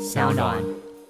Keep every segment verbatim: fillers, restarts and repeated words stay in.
小暖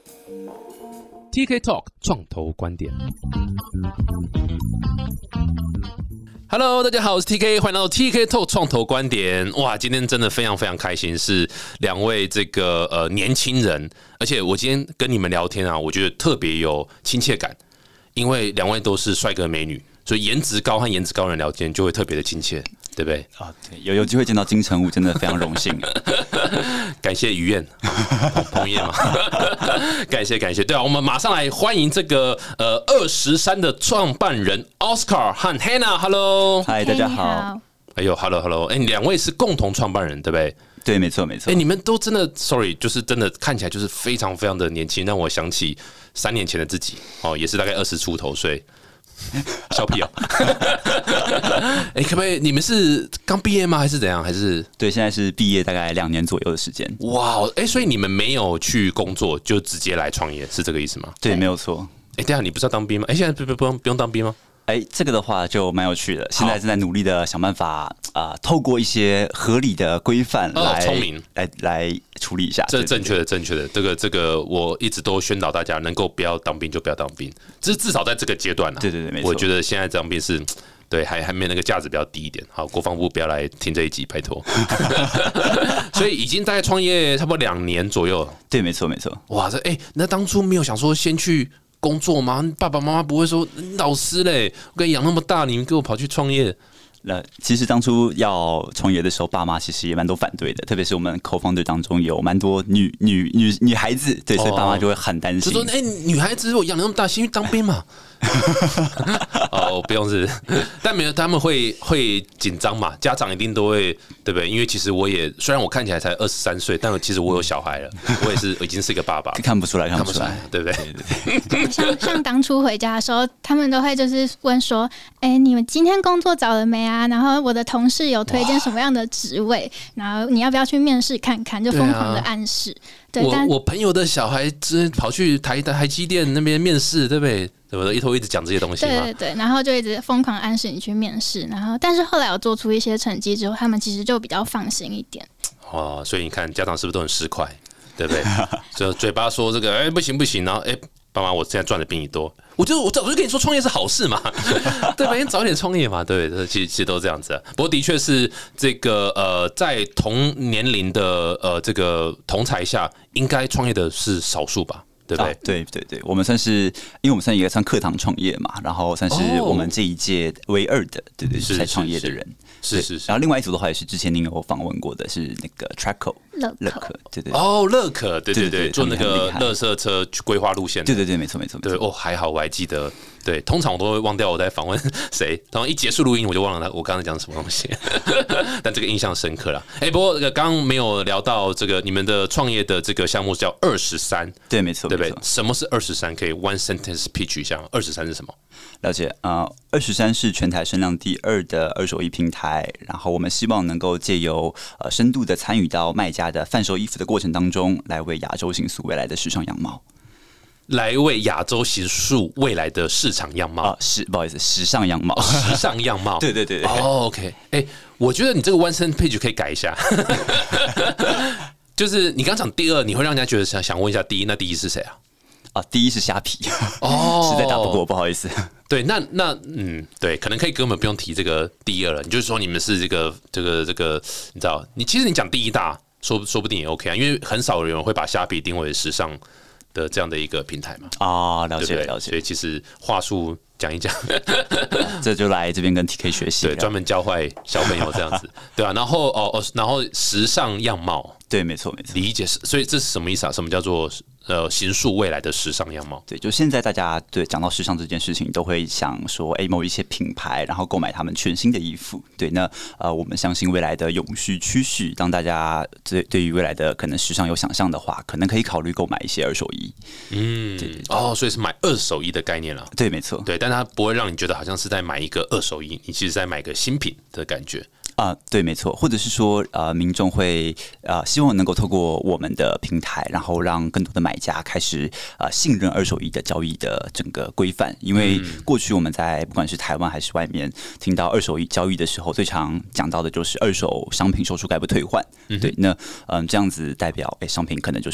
T K Talk 创投观点。Hello， 大家好，我是 T K， 欢迎来到 T K Talk 创投观点。哇，今天真的非常非常开心，是两位这个呃年轻人，而且我今天跟你们聊天啊，我觉得特别有亲切感，因为两位都是帅哥美女，所以颜值高和颜值高人聊天就会特别的亲切，对不对？ 啊，对，有有机会见到金城武，真的非常荣幸。 感谢于燕，彭于晏嘛，感谢感谢。对啊，我们马上来欢迎这个呃二十三的创办人 Oscar 和 Hannah。Hello， 嗨，大家好。 哎呦 ，Hello Hello， 哎，两位是共同创办人，对不对？ 对，没错没错。 哎，你们都真的 ，sorry， 就是真的看起来就是非常非常的年轻，让我想起三年前的自己，哦，也是大概二十出头岁。小屁哦！哎，可不可以？你们是刚毕业吗？还是怎样？还是对，现在是毕业大概两年左右的时间。 哇，哎，所以你们没有去工作，就直接来创业，是这个意思吗？ 对，没有错。 哎，对啊，你不是要当兵吗？哎，现在不不不用不用当兵吗？ 哎，这个的话就蛮有趣的。现在正在努力的想办法啊、呃，透过一些合理的规范来聪明、哦、 来来处理一下。 这是正确的，正确的。这个这个，我一直都宣导大家，能够不要当兵就不要当兵。这至少在这个阶段、啊、 对对对，没错。 我觉得现在当兵是。对，还还没那个价值比较低一点。好，国防部不要来听这一集，拜托。所以已经大概创业差不多两年左右。 对，没错没错。 哇，这哎、欸，那当初没有想说先去工作吗？爸爸妈妈不会说老师嘞，我给你养那么大，你们给我跑去创业？ 那其实当初要创业的时候，爸妈其实也蛮多反对的，特别是我们 co-founder 当中有蛮多女女女女孩子，对，所以爸妈就会很担心， 就说：“哎、欸，女孩子我养那么大，先去当兵嘛。”哦，不用是，但没有，他们会会紧张嘛？家长一定都会，对不对？因为其实我也虽然我看起来才二十三岁，但其实我有小孩了，我也是已经是一个爸爸， 看不出来，看不出来， 对不对？ 对对对像像当初回家的时候，他们都会就是问说：“哎、欸，你们今天工作找了没啊？然后我的同事有推荐什么样的职位？然后你要不要去面试看看？”就疯狂的暗示。对， 我我朋友的小孩只跑去台台积电那边面试，对不对？对不对？一头一直讲这些东西嘛。 对对对，然后就一直疯狂暗示你去面试，然后但是后来有做出一些成绩之后，他们其实就比较放心一点。 哦，所以你看家长是不是都很市侩，对不对？就嘴巴说这个，哎、欸、不行不行，然后哎。欸爸妈，我现在赚的比你多，我就我早就跟你说创业是好事嘛，对吧？你早点创业嘛，对，其实其实都这样子、啊。不过的确是这个呃，在同年龄的呃这个同侪下，应该创业的是少数吧，对不对？ 啊、对对对，我们算是，因为我们算一个算课堂创业嘛，然后算是我们这一届唯二的，对对，才创业的人。 是是是， 然后另外一组的话也是之前您有访问过的，是那个 Traco 乐可，对对哦，乐可，对对对, 对, 对，做那个垃圾车规划路线， 对对对，没错没错， 对哦，还好我还记得，对，通常我都会忘掉我在访问谁，通常一结束录音我就忘了他我刚才讲什么东西，但这个印象深刻啦。哎、欸，不过刚刚没有聊到这个你们的创业的这个项目叫二十三， 对，没错， 对不对？什么是二十三？可以 one sentence pitch 一下，二十三是什么？ 了解啊，二十三是全台声量第二的二手衣平台，然后我们希望能够借由呃深度的参与到卖家的贩售衣服的过程当中，来为亚洲形塑未来的时尚样貌， 来为亚洲形塑未来的市场样貌啊，是不好意思，时尚样貌， 哦、时尚样貌， 对对对对， 哦 ，OK， 哎、欸，我觉得你这个 one sentence pitch 可以改一下。就是你刚讲第二，你会让人家觉得想想问一下第一，那第一是谁啊？ 啊，第一是虾皮， 哦， 实在打不过，不好意思。 对，那那嗯，对，可能可以根本不用提这个第二了，你就是说你们是这个这个这个，你知道，你其实你讲第一大，说说不定也 OK 啊，因为很少有人会把虾皮定为时尚的这样的一个平台嘛。 啊，了解对对了解。 所以其实话术讲一讲， 这就来这边跟 T K 学习， 对，专门教坏小朋友这样子，对啊，然后哦哦，然后时尚样貌， 对，没错没错， 理解是，所以这是什么意思啊？什么叫做？呃，形塑未来的时尚样貌。 对，就现在大家对讲到时尚这件事情，都会想说，哎、欸，某一些品牌，然后购买他们全新的衣服。对，那呃，我们相信未来的永续趋势，当大家对对于未来的可能时尚有想象的话，可能可以考虑购买一些二手衣。 嗯，对对对哦，所以是买二手衣的概念啦。 对，没错。 对，但它不会让你觉得好像是在买一个二手衣，你其实在买个新品的感觉。 啊、呃，对，没错，或者是说，呃，民众会呃希望能够透过我们的平台，然后让更多的买家开始呃信任二手衣的交易的整个规范。因为过去我们在不管是台湾还是外面听到二手衣交易的时候，最常讲到的就是二手商品售出概不退换。嗯、对，那嗯、呃、这样子代表，哎、欸，商品可能就是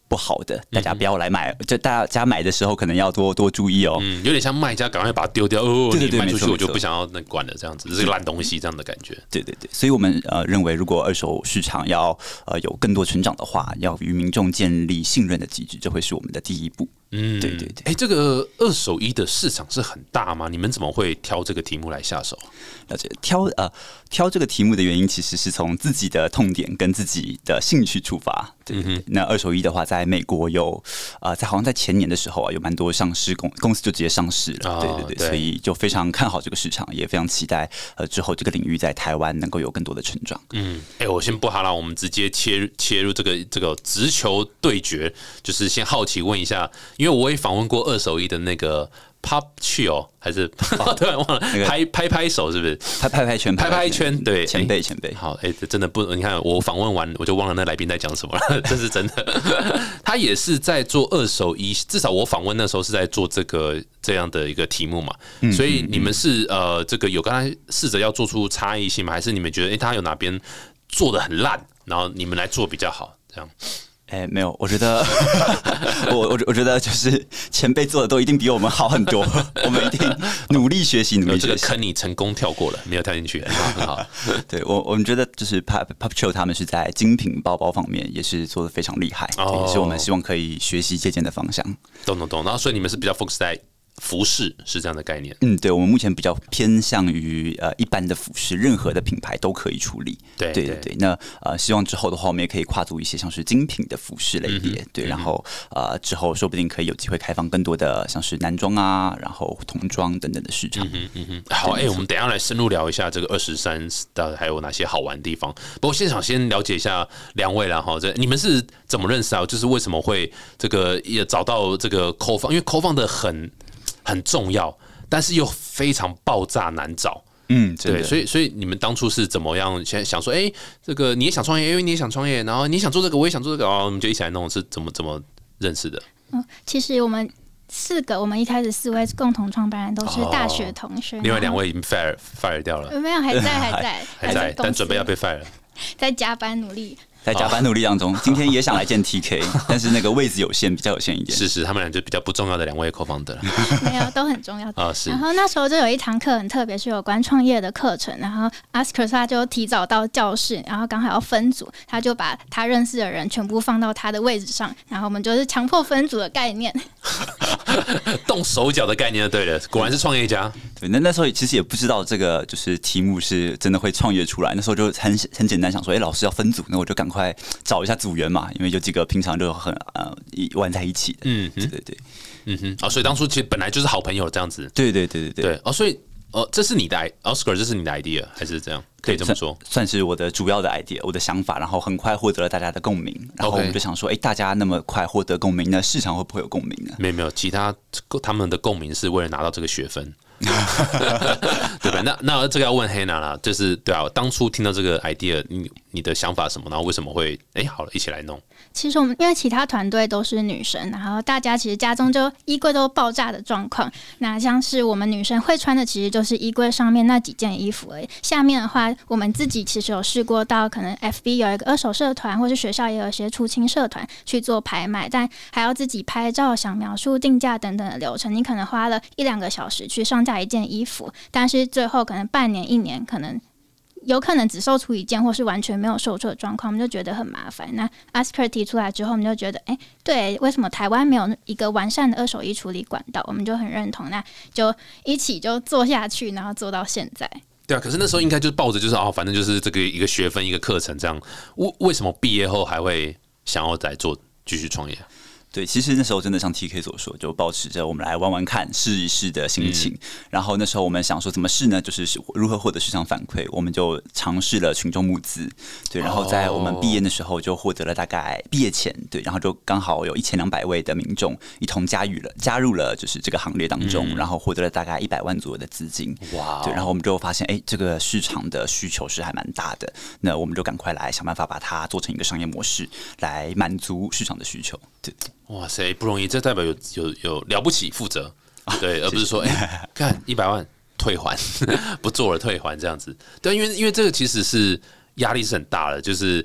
不好的，大家不要来买。就大家买的时候，可能要多多注意哦。 嗯，有点像卖家赶快把它丢掉哦， 对对对， 你卖出去没错我就不想要那管了，这样子，这是个烂东西这样的感觉。 对对对，所以我们呃认为，如果二手市场要呃有更多成长的话，要与民众建立信任的机制，这会是我们的第一步。 嗯， 对对对。 哎、欸，这个二手衣的市场是很大吗？你们怎么会挑这个题目来下手？ 了解，挑呃挑这个题目的原因，其实是从自己的痛点跟自己的兴趣出发。对，嗯、那二手衣的话，在美国有呃，在好像在前年的时候啊，有蛮多上市公公司就直接上市了。哦、对对对，对，所以就非常看好这个市场，也非常期待呃之后这个领域在台湾能够有更多的成长。 嗯，哎、欸，我先不好了，我们直接切入切入这个这个直球对决，就是先好奇问一下。因为我也访问过二手衣的那个 Pop Chill 还是突然忘了、那個、拍拍拍手是不是？ 拍拍拍圈， 拍拍圈，对， 前辈前辈。 好，哎、欸，真的不，你看我访问完我就忘了那来宾在讲什么了，这是真的。他也是在做二手衣，至少我访问那时候是在做这个这样的一个题目嘛。嗯、所以你们是呃，这个有刚才试着要做出差异性吗？还是你们觉得哎、欸，他有哪边做得很烂，然后你们来做比较好？这样？ 哎、欸，没有，我觉得，我我我觉得就是前辈做的都一定比我们好很多，我们一定努力学习，努力学习。 这个坑你成功跳过了，没有跳进去，很好。 对我，我们觉得就是 Pop Pop Chill 他们是在精品包包方面也是做的非常厉害，哦、也是我们希望可以学习借鉴的方向。 懂懂懂，然后所以你们是比较 focus 在服饰是这样的概念。 嗯，对，我们目前比较偏向于呃一般的服饰，任何的品牌都可以处理。 对对对对。那呃，希望之后的话，我们也可以跨足一些像是精品的服饰类别。嗯、对，然后呃之后说不定可以有机会开放更多的像是男装啊，然后童装等等的市场。 嗯嗯嗯。好，哎、欸，我们等一下来深入聊一下这个二十三到底还有哪些好玩的地方。不过现场先了解一下两位啦哈，这你们是怎么认识啊？就是为什么会这个也找到这个扣放？因为扣放的很。很重要，但是又非常爆炸难找。 嗯， 对，所以所以你们当初是怎么样？现在想说，哎、欸，这个你也想创业，因为你也想创业，然后你想做这个，我也想做这个，哦，我们就一起来弄，是怎么怎么认识的？ 嗯，其实我们四个，我们一开始四位共同创办人都是大学同学，哦、 另外两位已经 fire fire 掉了， 没有，还在，还在， 还在，但准备要被 fire 了， 在加班努力。 在加班努力当中，今天也想来见 T K， 但是那个位置有限，比较有限一点。 是是，他们俩就比较不重要的两位 co-founder 了。 没有，都很重要的。 哦、是。 然后那时候就有一堂课很特别，是有关创业的课程。然后 Oscar 他就提早到教室，然后刚好要分组，他就把他认识的人全部放到他的位置上，然后我们就是强迫分组的概念。 动手脚的概念就对了，果然是创业家。 对，那那时候其实也不知道这个就是题目是真的会创业出来，那时候就很很简单想说，哎、欸，老师要分组，那我就赶快找一下组员嘛，因为有几个平常就很呃玩在一起的，嗯，对对对， 嗯哼，哦，所以当初其实本来就是好朋友这样子， 对对对对对，哦，所以哦，这是你的 Oscar， 这是你的 idea 还是这样？可以这么说， 算, 算是我的主要的 idea， 我的想法，然后很快获得了大家的共鸣，然后我们就想说，哎、欸，大家那么快获得共鸣，那市场会不会有共鸣呢？ 没有没有，其他他们的共鸣是为了拿到这个学分。对吧？那那这个要问黑娜啦，就是对啊，当初听到这个 idea， 你你的想法什么？然后为什么会哎、欸、好了，一起来弄？ 其实我们因为其他团队都是女生，然后大家其实家中就衣柜都爆炸的状况。那像是我们女生会穿的，其实就是衣柜上面那几件衣服而已。下面的话，我们自己其实有试过到可能 F B 有一个二手社团，或是学校也有一些出清社团去做拍卖，但还要自己拍照、想描述、定价等等的流程。你可能花了一两个小时去上架一件衣服，但是最后可能半年、一年，可能有可能只售出一件，或是完全没有售出的状况，我们就觉得很麻烦。那 Oscar 提出来之后，我们就觉得，哎、欸，对，为什么台湾没有一个完善的二手衣处理管道？我们就很认同，那就一起就做下去，然后做到现在。 对啊，可是那时候应该就是抱着就是哦，反正就是这个一个学分一个课程这样。为为什么毕业后还会想要再做继续创业？ 对，其实那时候真的像 T K 所说，就抱持着我们来玩玩看、试一试的心情。嗯、然后那时候我们想说怎么试呢？就是如何获得市场反馈，我们就尝试了群众募资。对，然后在我们毕业的时候就获得了大概毕业前，对，然后就刚好有一千两百位的民众一同加入了加入了就是这个行列当中，嗯、然后获得了大概一百万左右的资金。哇！对，然后我们就发现，哎，这个市场的需求是还蛮大的，那我们就赶快来想办法把它做成一个商业模式，来满足市场的需求。对。 哇塞，不容易，这代表有有有了不起负责，对，而不是说哎、欸，看一百万退还，不做了退还这样子，对，因为因为这个其实是压力是很大的，就是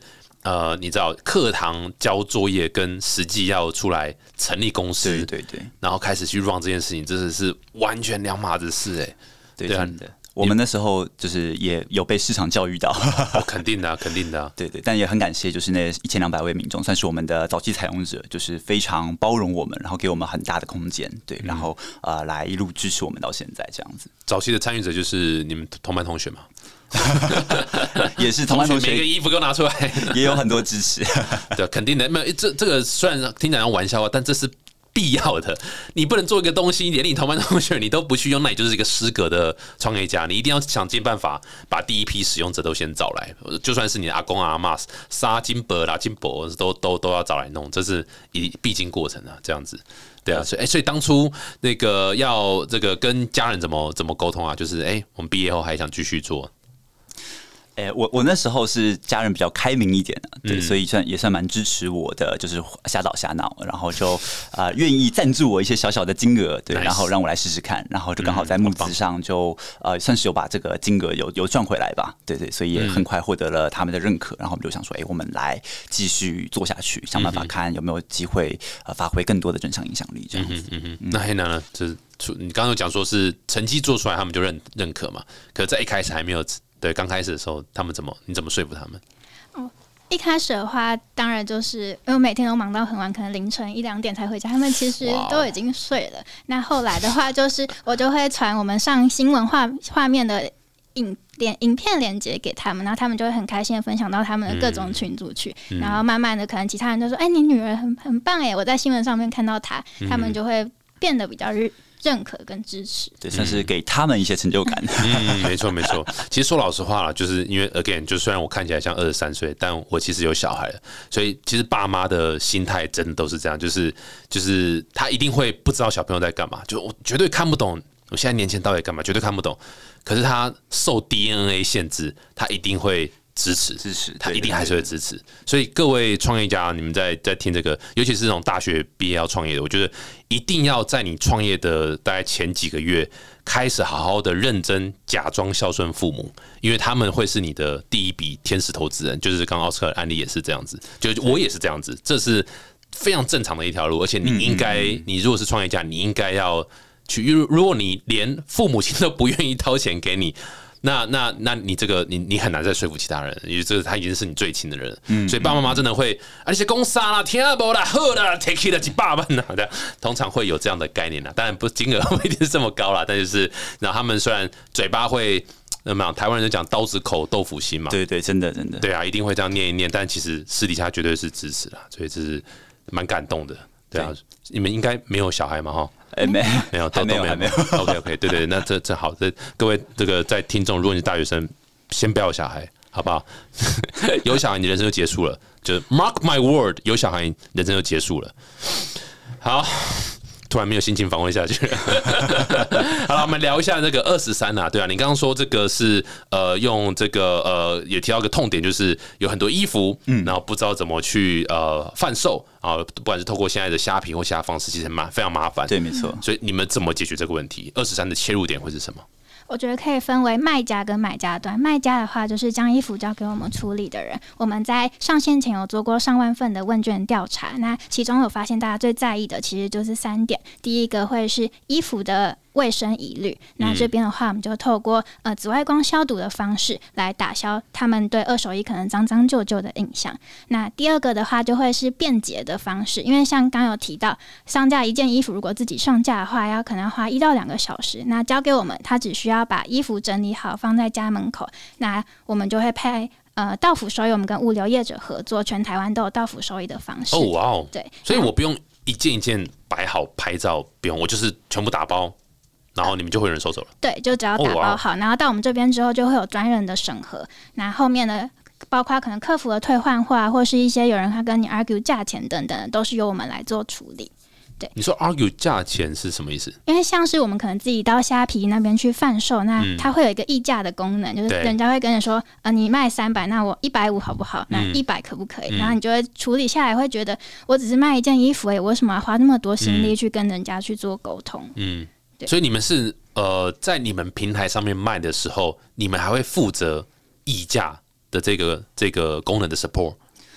呃，你知道课堂交作业跟实际要出来成立公司， 对对对， 然后开始去 run 这件事情，真的是完全两码子事哎、欸。 对对啊，我们那时候就是也有被市场教育到， 哦、肯定的、啊，肯定的、啊。 对对，但也很感谢，就是那一千两百位民众，算是我们的早期采用者，就是非常包容我们，然后给我们很大的空间，对，然后呃来一路支持我们到现在这样子。 早期的参与者就是你们同班同学嘛。 也是同班同学， 每个衣服给我拿出来， 也有很多支持。 对，肯定的。没有这这个虽然听起来像玩笑话，但这是必要的。你不能做一个东西，连你同班同学你都不去用，那你就是一个失格的创业家。你一定要想尽办法把第一批使用者都先找来，就算是你的阿公阿嬷、杀金伯啦、金伯都都都要找来弄，这是一必经过程啊。这样子。对啊，所以哎、欸，所以当初那个要这个跟家人怎么怎么沟通啊？就是哎、欸，我们毕业后还想继续做。 哎、欸，我我那时候是家人比较开明一点的，对，嗯、所以算也算蛮支持我的，就是瞎捣瞎闹，然后就啊愿、呃、意赞助我一些小小的金额，对， nice. 然后让我来试试看，然后就刚好在募资上就、嗯、呃算是有把这个金额有有赚回来吧，对对，所以也很快获得了他们的认可，然后我们就想说，哎、欸，我们来继续做下去，想办法看有没有机会呃发挥更多的正向影响力，这样子。嗯嗯嗯、那黑男呢？就是你刚刚有讲说是成绩做出来，他们就认认可嘛？可是在一开始还没有。对，刚开始的时候，他们怎么？你怎么说服他们？ 哦，一开始的话，当然就是因为我每天都忙到很晚，可能凌晨一两点才回家，他们其实都已经睡了。那后来的话，就是我就会传我们上新闻画画面的影连影片连接给他们，然后他们就会很开心的分享到他们的各种群组去，嗯、然后慢慢的，可能其他人就说：“哎、欸，你女儿很很棒哎，我在新闻上面看到她。嗯”他们就会变得比较日。认可跟支持， 对，算是给他们一些成就感。 嗯，没错没错。其实说老实话啦，就是因为 again， 就虽然我看起来像二十三岁，但我其实有小孩了，所以其实爸妈的心态真的都是这样，就是就是他一定会不知道小朋友在干嘛，就我绝对看不懂我现在年轻人到底干嘛，绝对看不懂。可是他受 D N A 限制，他一定会。支持支持， 他一定还是会支持。所以各位创业家，你们在在听这个，尤其是这种大学毕业要创业的，我觉得一定要在你创业的大概前几个月，开始好好的认真假装孝顺父母，因为他们会是你的第一笔天使投资人。就是刚刚奥斯卡的案例也是这样子，就我也是这样子，这是非常正常的一条路。而且你应该，你如果是创业家，你应该要去，如果你连父母亲都不愿意掏钱给你。那那那你这个你你很难再说服其他人，因为这个他已经是你最亲的人，嗯、所以爸爸妈妈真的会啊那些公司啦、听不啦、喝啦、take it 啦几百万呐，这样通常会有这样的概念啦。当然不金额不一定是这么高啦，但就是然后他们虽然嘴巴会那么台湾人就讲刀子口豆腐心嘛， 对对，真的真的， 对啊，一定会这样念一念，但其实私底下绝对是支持啦，所以这是蛮感动的，对啊，对你们应该没有小孩嘛哈？ 哎、欸，没没有，都没有， 都没有。OK OK， 对对，那这这好，这各位这个在听众，如果你是大学生，先不要有小孩，好不好？有小孩，你人生就结束了。就 mark my word， 有小孩，人生就结束了。好，突然没有心情访问下去了。好了，我们聊一下这个二十三啊，对啊，你刚刚说这个是呃用这个呃也提到一个痛点，就是有很多衣服，嗯，然后不知道怎么去呃贩售。啊，不管是透过现在的虾皮或其他方式，其实麻非常麻烦。 对，没错。 所以你们怎么解决这个问题？二十三的切入点会是什么？ 我觉得可以分为卖家跟买家端。卖家的话，就是将衣服交给我们处理的人。我们在上线前有做过上万份的问卷调查，那其中有发现大家最在意的其实就是三点。第一个会是衣服的卫生疑虑，那这边的话，我们就透过呃紫外光消毒的方式来打消他们对二手衣可能脏脏旧旧的印象。那第二个的话，就会是便捷的方式，因为像刚有提到，上架一件衣服，如果自己上架的话，要可能要花一到两个小时。那交给我们，他只需要把衣服整理好，放在家门口，那我们就会配。呃，到府收衣，我们跟物流业者合作，全台湾都有到府收衣的方式。 哦，哇哦， 对， 所以我不用一件一件摆好拍照，不用，我就是全部打包。然后你们就会有人收走了。 对，就只要打包好， oh, wow. 然后到我们这边之后，就会有专人的审核。那后面的包括可能客服的退换货啊，或是一些有人他跟你 argue 价钱等等的，都是由我们来做处理。对， 你说 argue 价钱是什么意思？ 因为像是我们可能自己到虾皮那边去贩售，那它会有一个议价的功能，嗯、就是人家会跟你说，呃，你卖三百，那我一百五好不好？那一百可不可以？嗯、然后你就会处理下来，会觉得我只是卖一件衣服、欸，哎，我为什么要花那么多心力去跟人家去做沟通？ 嗯，对。所以你们是呃，在你们平台上面卖的时候，你们还会负责议价的这个这个功能的 support。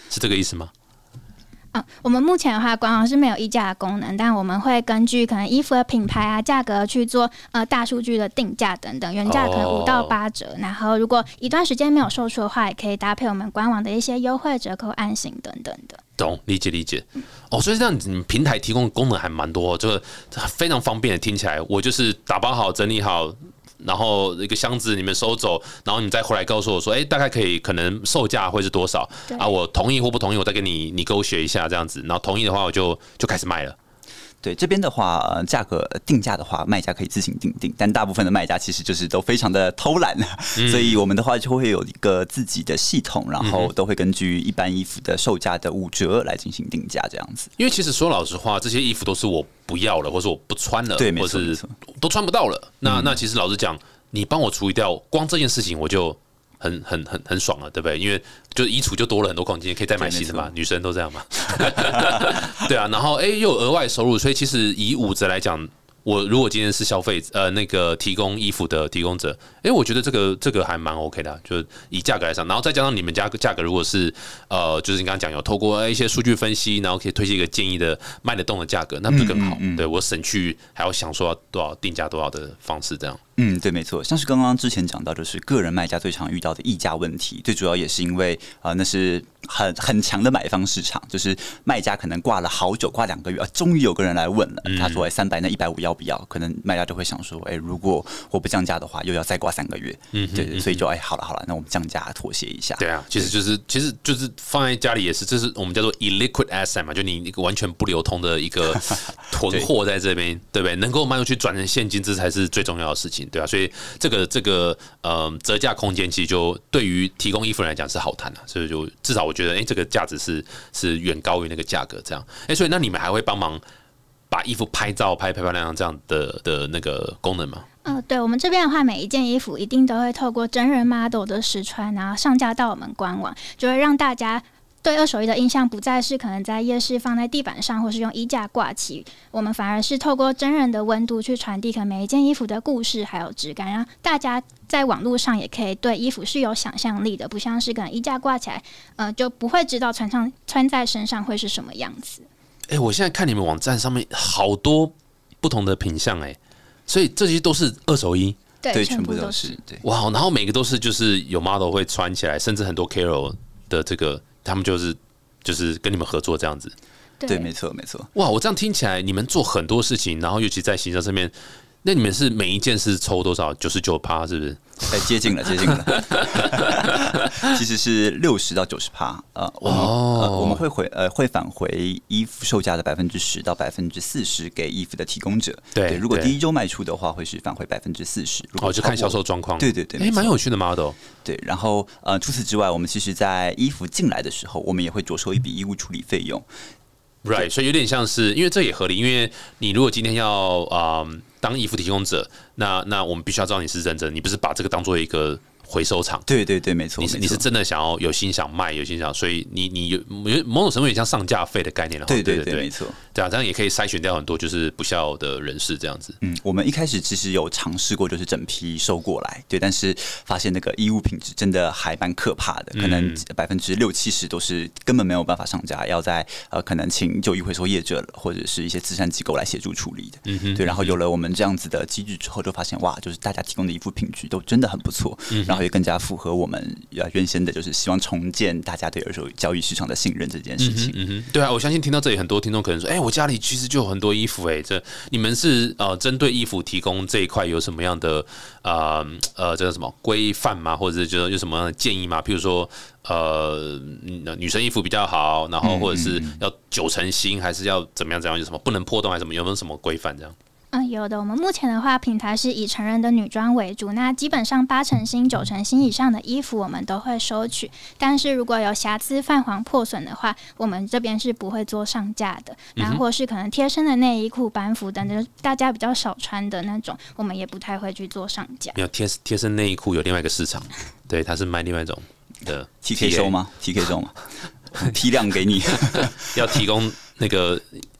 是这个意思吗？ 啊，我们目前的话，官网是没有议价的功能，但我们会根据可能衣服的品牌啊、价格去做呃大数据的定价等等，原价可能五到八折。哦、然后如果一段时间没有售出的话，也可以搭配我们官网的一些优惠折扣案型等等的。 懂，理解理解。哦，所以这样你们平台提供的功能还蛮多，这个非常方便。听起来我就是打包好、整理好。然后一个箱子你们收走，然后你再回来告诉我说，哎、欸，大概可以可能售价会是多少啊？我同意或不同意，我再跟你你勾选一下这样子，然后同意的话我就就开始卖了。 对这边的话，呃，价格定价的话，卖家可以自行定定，但大部分的卖家其实就是都非常的偷懒，嗯、所以我们的话就会有一个自己的系统，然后都会根据一般衣服的售价的五折来进行定价，这样子。 因为其实说老实话，这些衣服都是我不要了，或是我不穿了， 对， 或是都穿不到了。那、嗯、那其实老实讲，你帮我处理掉，光这件事情我就很很很很爽了，对不对？因为就衣橱就多了很多空间，可以再买新的嘛，女生都这样嘛。对啊，然后哎、欸、又有额外收入，所以其实以五折来讲，我如果今天是消费呃那个提供衣服的提供者，哎、欸，我觉得这个这个还蛮 OK 的、啊，就是以价格来讲，然后再加上你们家价格如果是呃就是你刚刚讲有透过一些数据分析，然后可以推荐一个建议的卖得动的价格，那不是更好？嗯嗯嗯对我省去还要想说要多少定价多少的方式这样。 嗯，对，没错，像是刚刚之前讲到，就是个人卖家最常遇到的议价问题，最主要也是因为啊、呃，那是很很强的买方市场，就是卖家可能挂了好久，挂两个月，啊，终于有个人来问了，他说：“哎，三百那一百五要不要？”可能卖家就会想说：“哎，如果我不降价的话，又要再挂三个月。”嗯，对对，所以就哎，好了好了，那我们降价妥协一下。 对啊，其实就是其实就是放在家里也是，这是我们叫做 illiquid asset 嘛，就你一个完全不流通的一个囤货在这边，对不对？能够卖出去转成现金，这才是最重要的事情，对吧、啊？所以这个这个呃折价空间，其实就对于提供衣服人来讲是好谈的、啊，所以就至少我觉得，哎、欸，这个价值是是远高于那个价格，这样，哎、欸，所以那你们还会帮忙把衣服拍照拍漂漂亮亮这样的的那个功能吗？ 呃，对我们这边的话，每一件衣服一定都会透过真人 model 的实穿，然后上架到我们官网，就会让大家对二手衣的印象不再是可能在夜市放在地板上，或是用衣架挂起，我们反而是透过真人的温度去传递可能每一件衣服的故事还有质感，让大家在网络上也可以对衣服是有想象力的，不像是可能衣架挂起来，呃，就不会知道穿上穿在身上会是什么样子。 哎、欸，我现在看你们网站上面好多不同的品项，哎，所以这些都是二手衣。 对， 对全部都全部都是是。 对， 哇，然后每个都是就是有 model 会穿起来，甚至很多 K O L 的这个他们就是就是跟你们合作这样子。 对，没错没错。 哇，我这样听起来你们做很多事情，然后尤其在行销上面，那你们是每一件是抽多少？九十九趴是不是？ 哎，接近了，接近了。其实是六十到九十趴。呃，我们、哦呃、我们会回呃会返回衣服售价的百分之十到百分之四十给衣服的提供者。 对， 对如果第一周卖出的话，会是返回百分之四十。 哦，就看销售状况。 对对对， 哎，蛮有趣的 model。 对，然后呃，除此之外，我们其实在衣服进来的时候，我们也会着收一笔衣物处理费用。 Right， 所以有点像是，因为这也合理，因为你如果今天要啊、呃、当衣服提供者，那那我们必须要知道你是认真，你不是把这个当做一个回收厂。 对对对，没错， 你是你是真的想要有心想卖，有心想，所以你你有某种程度也像上架费的概念了。 对对 对, 对, 对，没错。 对啊，这样也可以筛选掉很多就是不肖的人士这样子。 嗯，我们一开始其实有尝试过，就是整批收过来，对，但是发现那个衣物品质真的还蛮可怕的，可能百分之六七十都是根本没有办法上架，要在呃可能请旧衣回收业者或者是一些慈善机构来协助处理的。嗯哼，对，然后有了我们这样子的机制之后，就发现哇，就是大家提供的衣服品质都真的很不错，嗯、然后也更加符合我们原先的，就是希望重建大家对二手交易市场的信任这件事情。 嗯哼，嗯哼对啊，我相信听到这里，很多听众可能说，哎、欸，我家里其实就有很多衣服、欸，哎，这你们是呃针对衣服提供这一块有什么样的呃呃这个什么规范吗？或者是就是有什么样的建议吗？譬如说呃女生衣服比较好，然后或者是要九成新，还是要怎么样怎么样？有什么不能破洞还是什么？有没有什么规范这样？ 嗯，有的。我们目前的话，平台是以成人的女装为主，那基本上八成新、九成新以上的衣服我们都会收取。但是如果有瑕疵、泛黄、破损的话，我们这边是不会做上架的。然后或是可能贴身的内衣裤、班服等等，大家比较少穿的那种，我们也不太会去做上架。 没有贴贴身内衣裤有另外一个市场，对，它是卖另外一种的 T K 收吗 ？T K 收吗？批量给你， 要提供那个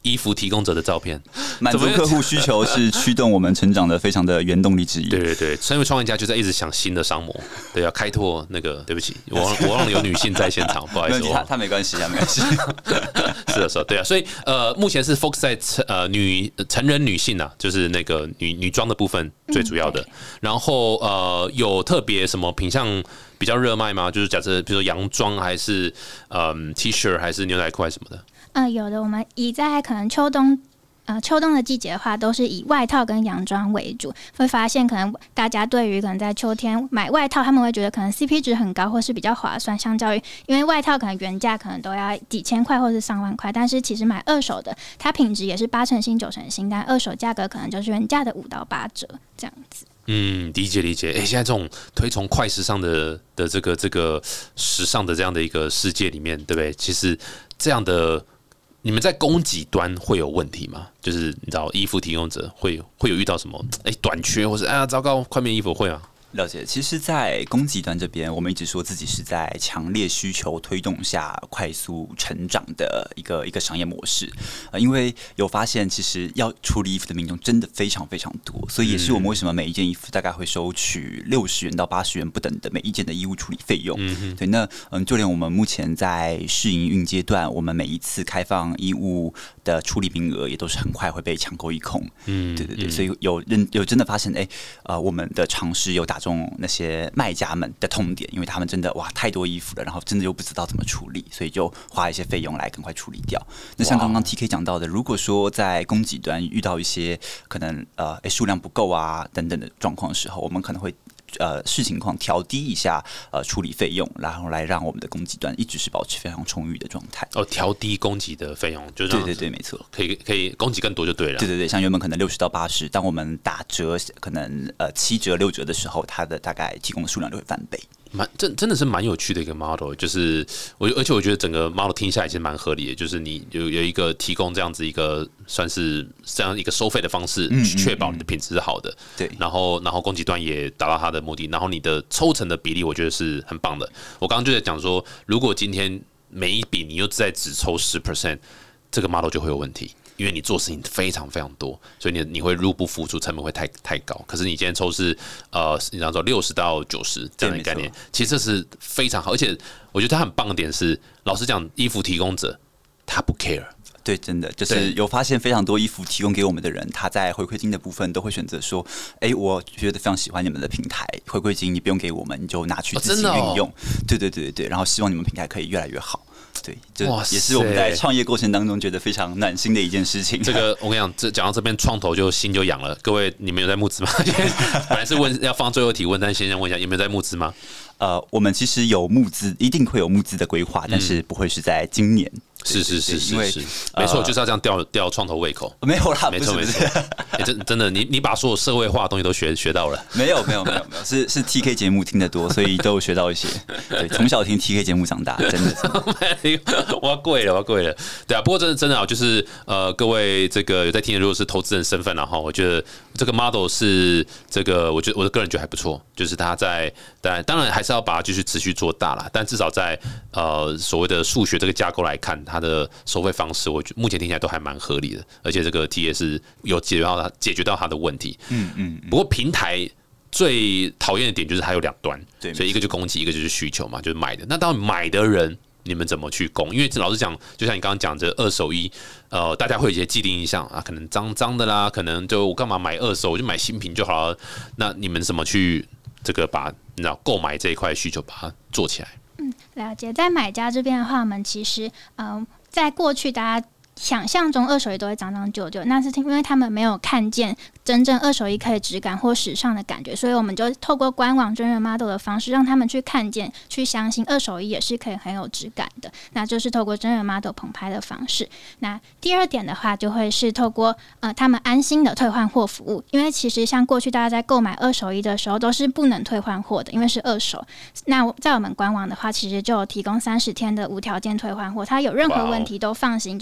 衣服提供者的照片， 满足客户需求是驱动我们成长的非常的原动力之一。 对对对，身为创业家就在一直想新的商模，对，要开拓那个。对不起，我忘我忘了有女性在现场，不好意思， 他他没关系啊，没关系。 是的，是的，对啊，所以呃，目前是 focus 在成呃女成人女性啊，就是那个女女装的部分最主要的。嗯、然后呃，有特别什么品项比较热卖吗？就是假设比如说洋装还是嗯 T 恤还是牛仔裤还是什么的？ 嗯、呃，有的，我们以在可能秋冬。呃，秋冬的季节的话，都是以外套跟洋装为主。会发现，可能大家对于可能在秋天买外套，他们会觉得可能 C P 值很高，或是比较划算。相较于，因为外套可能原价可能都要几千块或是上万块，但是其实买二手的，它品质也是八成新九成新，但二手价格可能就是原价的五到八折这样子。 嗯，理解理解。哎、欸，现在这种推崇快时尚的的这个这个时尚的这样的一个世界里面，对不对？其实这样的。你们在供给端会有问题吗？就是你知道，衣服提供者会会有遇到什么？哎、欸，短缺，或是哎呀，糟糕，快没衣服会吗？ 了解，其实，在供给端这边，我们一直说自己是在强烈需求推动下快速成长的一个一个商业模式。呃，因为有发现，其实要处理衣服的民众真的非常非常多，所以也是我们为什么每一件衣服大概会收取六十元到八十元不等的每一件的衣物处理费用。嗯，对，那嗯，就连我们目前在试营运阶段，我们每一次开放衣物的处理名额，也都是很快会被抢购一空。嗯，对对对，所以有认有真的发现，哎、欸，呃，我们的尝试有打中那些卖家们的痛点，因为他们真的哇太多衣服了，然后真的又不知道怎么处理，所以就花一些费用来赶快处理掉。那像刚刚 T K 讲到的，如果说在供给端遇到一些可能呃数量不够啊等等的状况的时候，我们可能会呃视情况调低一下呃处理费用，然后来让我们的供给端一直是保持非常充裕的状态。 哦，调低供给的费用，就对对对，没错， 可以可以供给更多就对了。 对对对，像原本可能六十到八十，当我们打折可能呃七折六折的时候，它的大概提供的数量就会翻倍。 蛮真真的是蛮有趣的一个 model， 就是我而且我觉得整个 model 听下来其实蛮合理的，就是你有有一个提供这样子一个算是这样一个收费的方式，去确保你的品质是好的， 对， 然后然后供给端也达到它的目的，然后你的抽成的比例我觉得是很棒的。我刚刚就在讲说，如果今天每一笔你又在只抽十 percent， 这个 model 就会有问题。因为你做事情非常非常多，所以你你会入不敷出，成本会太太高。可是你今天抽是呃，你讲说六十到九十这样的概念，其实这是非常好。而且我觉得它很棒的点是，老实讲，衣服提供者他不 care。 对，真的就是有发现非常多衣服提供给我们的人，他在回馈金的部分都会选择说：“哎、欸，我觉得非常喜欢你们的平台，回馈金你不用给我们，你就拿去自己运用。哦哦”对对对对对，然后希望你们平台可以越来越好。对，这也是我们在创业过程当中觉得非常暖心的一件事情。 这个我跟你讲，这讲到这边创投就心就痒了。各位，你们有在募资吗？本来是问要放最后提问，但先先问一下，有没有在募资吗？ 呃，我们其实有募资，一定会有募资的规划，但是不会是在今年。 是是是是是，没错，就是要这样吊吊创投胃口。 没有啦， 没错没错，真真的，你你把所有社会化的东西都学学到了。 没有没有没有没有，是是 T K 节目听得多，所以都有学到一些。对，从小听 T K 节目长大，真的。 我要跪了，我要跪了。对啊，不过真的真的啊，就是呃，各位这个有在听的，如果是投资人身份，然后我觉得这个 model 是这个，我觉得我的个人觉得还不错，就是他在当然当然还是要把它继续持续做大啦，但至少在呃所谓的数学这个架构来看，它的收费方式，我觉得目前听起来都还蛮合理的，而且这个 T A 是有解决到它解决到它的问题。嗯嗯。不过平台最讨厌的点就是它有两端，对，所以一个就供给，一个就是需求嘛，就是买的。那当然买的人，你们怎么去供？因为老实讲，就像你刚刚讲的二手衣，呃，大家会有一些既定印象啊，可能脏脏的啦，可能就我干嘛买二手，我就买新品就好了。那你们怎么去这个把你知道购买这一块需求把它做起来？ 嗯，了解。在买家这边的话，我们其实，嗯、呃，在过去大家想象中二手衣都会脏脏旧旧，那是因为他们没有看见真正二手衣可以质感或时尚的感觉，所以我们就透过官网真人 model 的方式，让他们去看见、去相信二手衣也是可以很有质感的。那就是透过真人 model 棚拍的方式。那第二点的话，就会是透过呃他们安心的退换货服务，因为其实像过去大家在购买二手衣的时候都是不能退换货的，因为是二手。那在我们官网的话，其实就有提供三十天的无条件退换货，它有任何问题都放心就可以联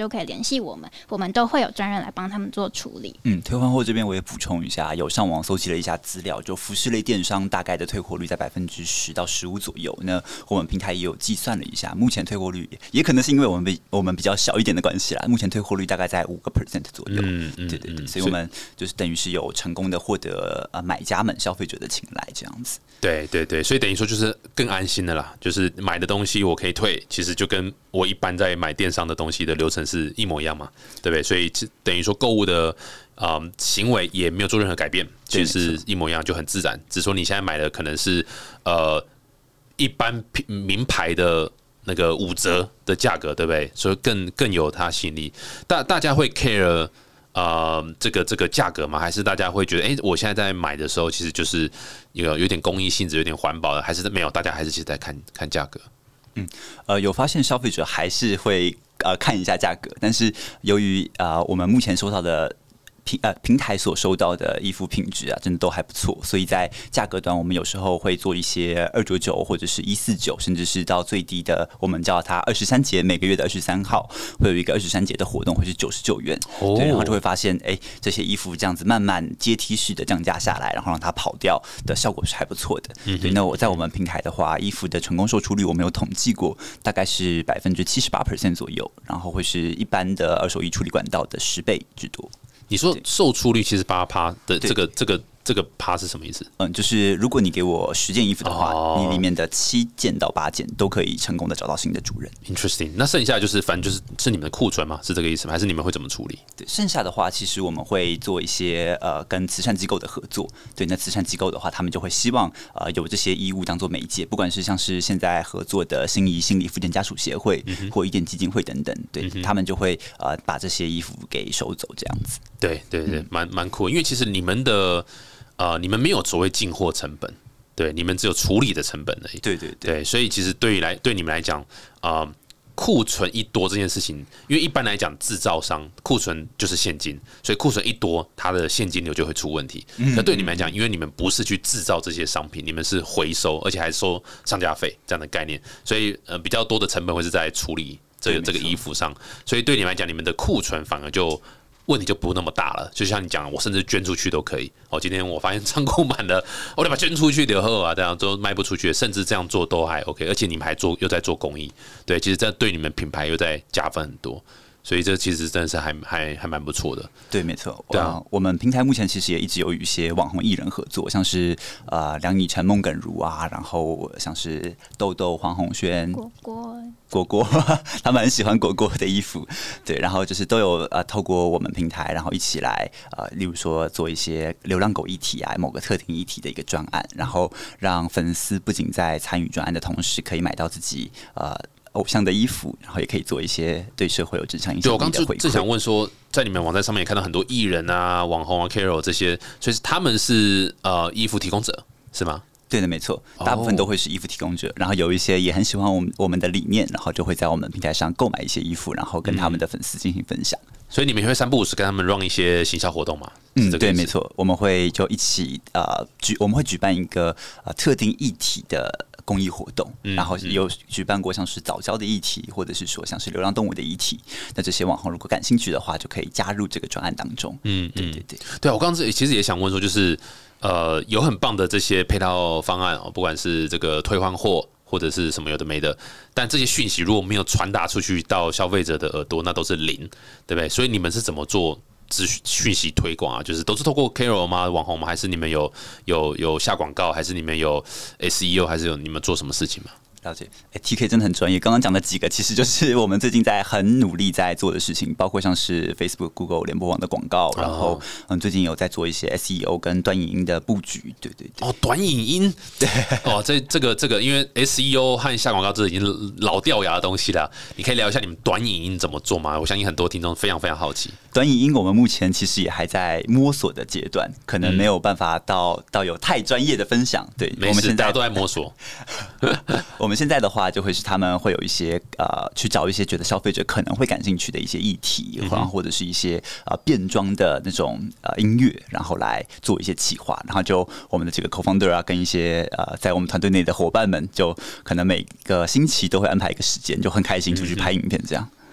联系我们，我们都会有专人来帮他们做处理。 嗯，退换货这边我也补充一下，有上网搜集了一下资料，就服饰类电商大概的退货率在百分之十到十五左右。那我们平台也有计算了一下，目前退货率也可能是因为我们比我们比较小一点的关系啦，目前退货率大概在五个 percent 左右。嗯嗯，对对对，所以我们就是等于是有成功的获得呃买家们消费者的青睐这样子。 对对对，所以等于说就是更安心的啦，就是买的东西我可以退，其实就跟我一般在买电商的东西的流程是一模一样嘛，对不对？所以等于说购物的呃行为也没有做任何改变，其实是一模一样，就很自然。只说你现在买的可能是呃一般名牌的那个五折的价格，对不对？所以更更有它吸引力。大大家会 care。呃，这个这个价格吗？还是大家会觉得，哎、欸，我现在在买的时候，其实就是有有点公益性质、有点环保的，还是没有？大家还是其实在看看价格。 嗯，呃，有发现消费者还是会呃看一下价格，但是由于啊、呃，我们目前收到的。平呃平台所收到的衣服品质啊，真的都还不错，所以在价格端，我们有时候会做一些二九九或者是一四九，甚至是到最低的，我们叫它二十三节，每个月的二十三号会有一个二十三节的活动，会是九十九元。哦、对，然后就会发现，哎，这些衣服这样子慢慢阶梯式的降价下来，然后让它跑掉的效果是还不错的。嗯、对，那我在我们平台的话，衣服的成功售出率我们有统计过，大概是百分之七十八 percent 左右，然后会是一般的二手衣处理管道的十倍之多。 你说售出率七十八趴的这个这个这个趴是什么意思？ 嗯，就是如果你给我十件衣服的话，哦、你里面的七件到八件都可以成功的找到新的主人。 Interesting。那剩下就是反正就是是你们的库存吗？是这个意思吗？还是你们会怎么处理？ 对，剩下的话，其实我们会做一些呃跟慈善机构的合作。对，那慈善机构的话，他们就会希望呃有这些衣物当做媒介，不管是像是现在合作的心仪心理复健家属协会、嗯、或伊甸基金会等等，对、嗯、他们就会呃把这些衣服给收走，这样子。 对对对，蛮蛮酷，因为其实你们的。呃，你们没有所谓进货成本，对，你们只有处理的成本而已。 对对 对, 对，所以其实对于来对你们来讲，呃，库存一多这件事情，因为一般来讲，制造商库存就是现金，所以库存一多，它的现金流就会出问题。那、嗯、对你们来讲，因为你们不是去制造这些商品，你们是回收，而且还收上架费这样的概念，所以呃，比较多的成本会是在处理这个这个衣服上，所以对你们来讲，你们的库存反而就。问题就不那么大了，就像你讲，我甚至捐出去都可以。哦，今天我发现仓库满了，我得把捐出去的后啊，这样都卖不出去，甚至这样做都还 OK。而且你们还做又在做公益，对，其实这对你们品牌又在加分很多。所以这其实真的是还还还蛮不错的。 对，没错。对啊，我们平台目前其实也一直有一些网红艺人合作，像是呃梁以晨、孟耿如啊，然后像是豆豆、黄宏轩、 果果、 果果，他们很喜欢果果的衣服。对，然后就是都有呃透过我们平台，然后一起来呃，例如说做一些流浪狗议题啊，某个特定议题的一个专案，然后让粉丝不仅在参与专案的同时，可以买到自己呃。偶像的衣服，然后也可以做一些对社会有正向影响力的回馈。对，我刚正想问说，在你们网站上面也看到很多艺人啊、网红啊、K O L 这些，所以他们是呃衣服提供者是吗？ 对的，没错，大部分都会是衣服提供者，然后有一些也很喜欢我们我们的理念，然后就会在我们平台上购买一些衣服，然后跟他们的粉丝进行分享。嗯、 所以你们会三不五时跟他们 run 一些行销活动吗？ 嗯，对，没错，我们会就一起呃举，我们会举办一个呃特定议题的公益活动，嗯、然后有举办过像是早教的议题，或者是说像是流浪动物的议题。那这些网红如果感兴趣的话，就可以加入这个专案当中。嗯，对对对， 对啊，我刚刚其实也想问说，就是呃有很棒的这些配套方案哦，不管是这个退换货。或者是什么有的没的，但这些讯息如果没有传达出去到消费者的耳朵，那都是零，对不对？所以你们是怎么做资讯息推广啊？就是都是透过 K O L 吗？网红吗？还是你们有有有下广告？还是你们有 S E O？ 还是有你们做什么事情吗？ 了解，哎 ，T K 真的很专业。刚刚讲的几个，其实就是我们最近在很努力在做的事情，包括像是 Facebook、Google 联播网的广告，然后嗯，最近有在做一些 S E O 跟短影音的布局。对对对。 哦，短影音，对，哦，这这个这个，因为 S E O 和下广告这已经老掉牙的东西了，你可以聊一下你们短影音怎么做吗？我相信很多听众非常非常好奇。 短影音我们目前其实也还在摸索的阶段，可能没有办法到、嗯、到有太专业的分享。对， 我们现在大家都在摸索。 我们现在的话，就会是他们会有一些呃，去找一些觉得消费者可能会感兴趣的一些议题，嗯、或者是一些呃变装的那种呃音乐，然后来做一些企划。然后就我们的这个 co-founder 啊，跟一些呃在我们团队内的伙伴们，就可能每个星期都会安排一个时间，就很开心出去拍影片这样。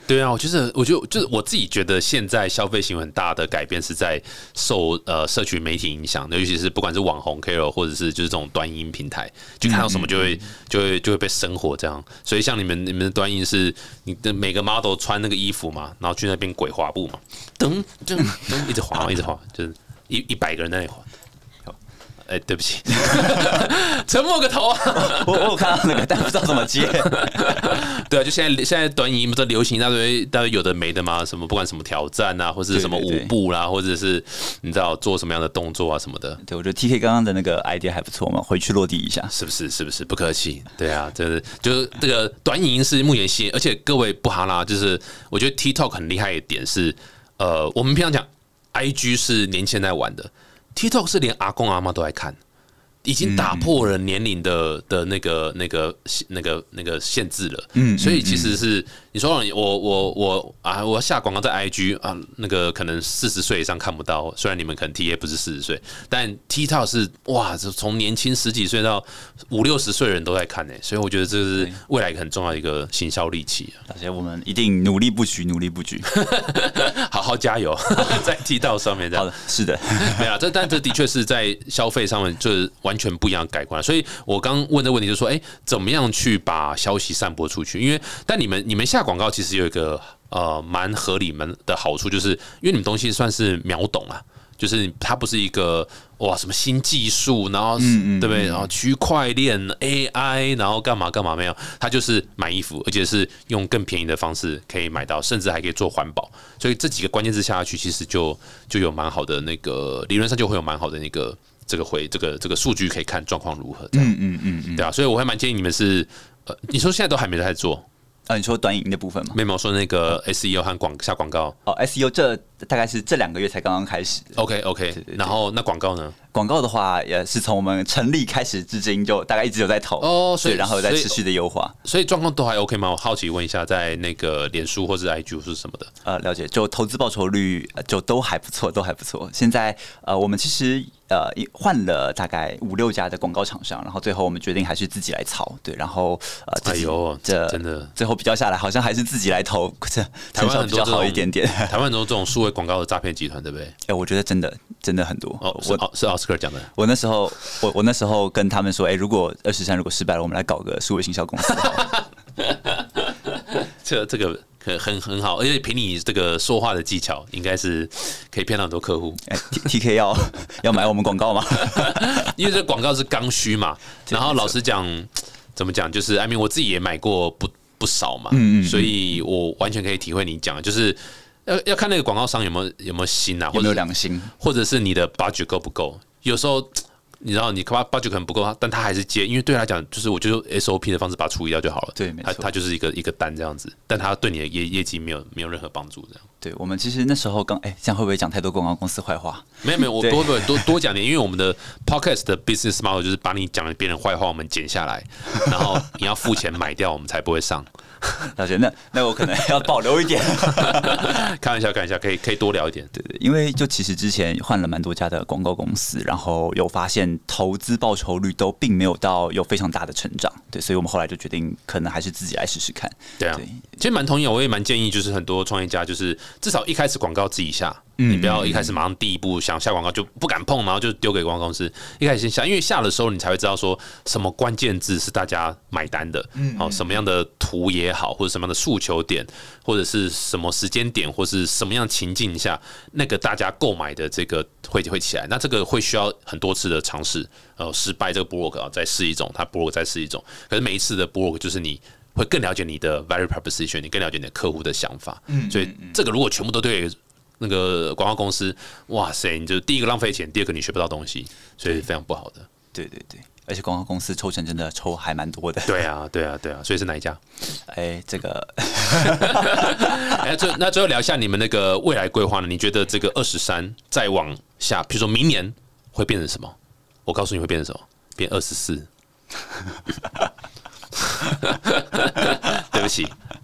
对啊，我觉得，我觉得就是我自己觉得，现在消费行为很大的改变是在受呃社群媒体影响，尤其是不管是网红 K O L 或者是就是这种短影音平台，就看到什么就会就会就会被生活这样。所以像你们你们的短影是你的每个 model 穿那个衣服嘛，然后去那边鬼滑步嘛，噔噔噔一直滑一直滑，就是一一百个人在那里滑。哎、欸，对不起，沉默个头啊！ 我我有看到那个，但不知道怎么接。 对啊，就现在现在短影音不是流行一大堆，大堆有的没的嘛，什么不管什么挑战啊，或者是什么舞步啦，或者是你知道做什么样的动作啊什么的。 对，我觉得 T K 刚刚的那个 idea 还不错嘛，回去落地一下， 是不是？是不是？不客气。对啊，就是就是这个短影音是目前新，而且各位不哈啦，就是我觉得 TikTok 很厉害的点是，呃，我们平常讲 I G 是年轻人在玩的。TikTok 是连阿公阿妈都在看，已经打破了年龄的的那个那个那个那个限制了。嗯，所以其实是你说我我我啊，我下广告在 I G 啊，那个可能四十岁以上看不到，虽然你们可能 T A 不是四十岁，但 TikTok 是哇，从年轻十几岁到五六十岁的人都在看呢、欸，所以我觉得这是未来很重要的一个行销利器、啊。 而且我们一定努力不举，努力不举， 好好加油，在 TikTok 上面这样。 好的，是的， 没有，这但这的确是在消费上面就是完全不一样的改观。所以我刚问的问题就是说，哎、欸，怎么样去把消息散播出去？因为但你们你们下广告其实有一个呃蛮合理们的好处，就是因为你们东西算是秒懂啊。就是它不是一个哇什么新技术，然后嗯嗯对不对？然后区块链 A I， 然后干嘛干嘛没有？它就是买衣服，而且是用更便宜的方式可以买到，甚至还可以做环保。所以这几个关键字下去，其实就就有蛮好的那个理论上就会有蛮好的那个这个回这个这个数据可以看状况如何。嗯嗯嗯嗯，对啊，所以我还蛮建议你们是呃，你说现在都还没在做。 啊，你说短影音的部分吗？ 没有说那个 S E O 和广下广告哦 ，S E O 这大概是这两个月才刚刚开始。 OK OK， 对对对，然后那广告呢？ 广告的话，也是从我们成立开始至今，就大概一直有在投哦，所以然后有在持续的优化， 所以状况都还 OK 吗？我好奇问一下，在那个脸书或者 I G 是什么的？ 呃，了解，就投资报酬率就都还不错，都还不错。现在呃，我们其实呃换了大概五六家的广告厂商，然后最后我们决定还是自己来操，对，然后呃， 哎呦， 这真的最后比较下来，好像还是自己来投，这台湾很多比较好一点点。 台湾很多这种数位广告的诈骗集团，对不对？ 哎，我觉得真的真的很多。 哦，是我是奥斯克讲的。 我那时候，我我那时候跟他们说，哎、欸，如果二十三如果失败了，我们来搞个数位行销公司好。 这这个很很很好，而且凭你这个说话的技巧，应该是可以骗到很多客户。 欸、T K 要要买我们广告吗？ 因为这广告是刚需嘛。然后老实讲，怎么讲，就是 I mean 我自己也买过不不少嘛，嗯嗯嗯，所以我完全可以体会你讲的，就是要要看那个广告商有没有有没有心啊， 有没有良心， 或者是你的 budget 够不够。有时候你知道你 budget 可能不够，但他还是接，因为对他来讲，就是我就 S O P 的方式把它处理掉就好了。 对，没错， 他他就是一个一个单这样子，但他对你的业业绩没有没有任何帮助。这样， 对我们其实那时候刚哎，这样会不会讲太多广告公司坏话？ 没有没有，我多多多讲点，因为我们的 podcast 的 business model 就是把你讲的别人坏话，我们剪下来，然后你要付钱买掉，我们才不会上。 了解，那那我可能要保留一点。 开玩笑，开玩笑，可以可以多聊一点。 对对，因为就其实之前换了蛮多家的广告公司，然后有发现投资报酬率都并没有到有非常大的成长，对，所以我们后来就决定可能还是自己来试试看。 对啊，对，其实蛮同意，我也蛮建议，就是很多创业家，就是至少一开始广告自己下。你不要一开始马上第一步想下广告就不敢碰，然后就丢给广告公司。一开始先下，因为下的时候你才会知道说什么关键字是大家买单的，好，什么样的图也好，或者什么样的诉求点，或者是什么时间点，或是什么样情境下，那个大家购买的这个会会起来。那这个会需要很多次的尝试，呃，失败这个 blog 啊，再试一种，他 blog 再试一种。可是每一次的 blog 就是你会更了解你的 value proposition， 你更了解你的客户的想法。所以这个如果全部都对那个广告公司，哇塞！你就第一个浪费钱，第二个你学不到东西，所以非常不好的。 对对对，而且广告公司抽成真的抽还蛮多的。 对啊，对啊，对啊，所以是哪一家？ 哎，这个， 哎，最那最后聊一下你们那个未来规划呢？你觉得这个二十三再往下，比如说明年会变成什么？我告诉你会变成什么？变二十四。对不起，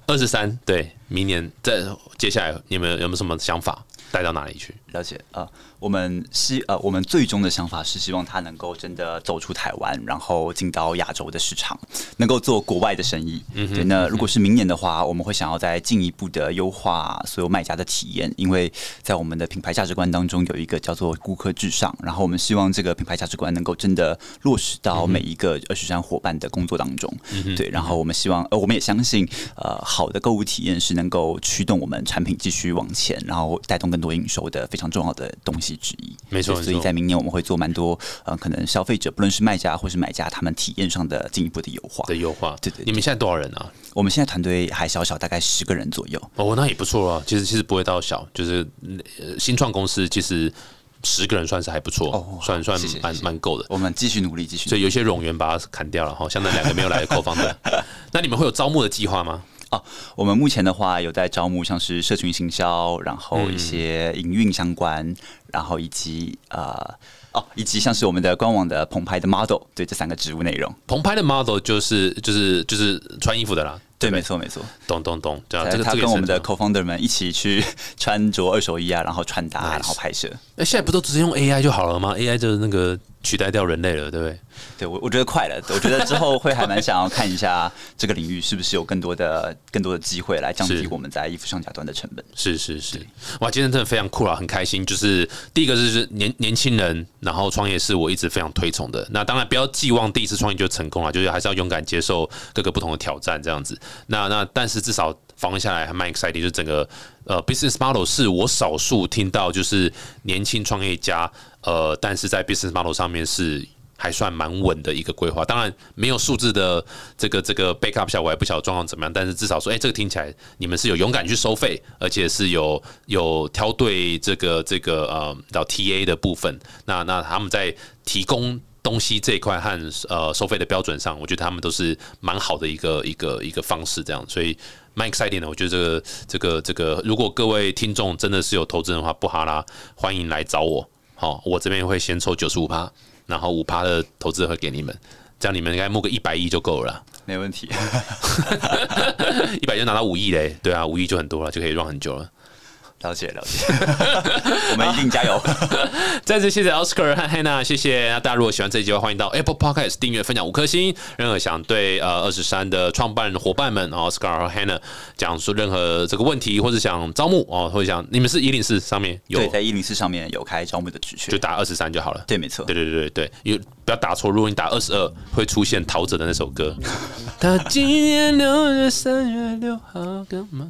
二十三，对，明年在接下来你们有没有什么想法带到哪里去？ 了解啊、呃，我们希呃，我们最终的想法是希望它能够真的走出台湾，然后进到亚洲的市场，能够做国外的生意。嗯、对，那如果是明年的话，我们会想要再进一步的优化所有卖家的体验，因为在我们的品牌价值观当中有一个叫做顾客至上，然后我们希望这个品牌价值观能够真的落实到每一个二十三伙伴的工作当中。嗯、对，然后我们希望，呃，我们也相信，呃，好的购物体验是能够驱动我们产品继续往前，然后带动更多营收的非常重要的东西之一。 没错， 所以在明年我们会做蛮多，呃，可能消费者不论是卖家或是买家，他们体验上的进一步的优化的优化。 对 对, 对， 你们现在多少人啊？ 我们现在团队还小小，大概十个人左右。 哦，那也不错啊。其实其实不会到小，就是呃新创公司其实十个人算是还不错，哦、算算蛮蛮够的。 我们继续努力，继续。 所以有些冗员把它砍掉了哈，像那两个没有来的 co-founder。那你们会有招募的计划吗？ 哦，我们目前的话有在招募，像是社群行销，然后一些营运相关，嗯、然后以及呃哦，以及像是我们的官网的澎湃的 model， 对这三个职务内容。 澎湃的 model 就是就是就是穿衣服的啦。 对，没错没错， 懂懂懂，这样这个他跟我们的 co-founder 们一起去穿着二手衣啊，然后穿搭， nice. 然后拍摄。 哎，现在不都直接用 A I 就好了吗 ？A I 就是那个取代掉人类了，对不对？ 对，我我觉得快了。我觉得之后会还蛮想要看一下这个领域是不是有更多的更多的机会来降低我们在衣服上架端的成本。 是是是，哇，今天真的非常酷了，很开心。就是第一个是年年轻人，然后创业是我一直非常推崇的。那当然不要寄望第一次创业就成功了，就是还是要勇敢接受各个不同的挑战，这样子。那那但是至少访问下来还蛮 exciting， 就是整个呃 business model 是我少数听到就是年轻创业家呃，但是在 business model 上面是还算蛮稳的一个规划。当然没有数字的这个这个 backup 下，我还不晓得状况怎么样，但是至少说，哎、欸，这个听起来你们是有勇敢去收费，而且是有有挑对这个这个呃到 T A 的部分。那那他们在提供东西这一块和呃收费的标准上，我觉得他们都是蛮好的一个一个一个方式，这样，所以蛮 exciting 的。我觉得这个这个这个，如果各位听众真的是有投资人的话，不哈拉欢迎来找我，好，我这边会先抽九十五趴，然后五趴的投资会给你们，这样你们应该募个一百亿就够了啦。 没问题， 一百就拿到五亿嘞，对啊，五亿就很多了，就可以 run 很久了。 了解了解，我们一定加油！ 再次谢谢 Oscar 和 Hannah， 谢谢。那大家如果喜欢这一集的话，欢迎到 Apple Podcast 订阅、分享五颗星。任何想对呃二十三的创办人伙伴们 Oscar 和 Hannah 讲说任何这个问题，或者想招募哦，或者想你们是一零四上面有对，在一零四上面有开招募的职缺， 就打二十三就好了。 对，没错。 对对对对对，不要打错。如果你打二十二，会出现陶喆的那首歌。他今年六月三月六号干嘛？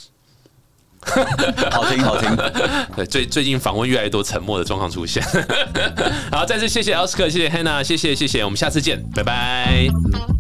好听好听， 对，最最近访问越来越多沉默的状况出现。好，再次谢谢 Oscar， 谢谢 Hannah， 谢谢谢谢，我们下次见，拜拜。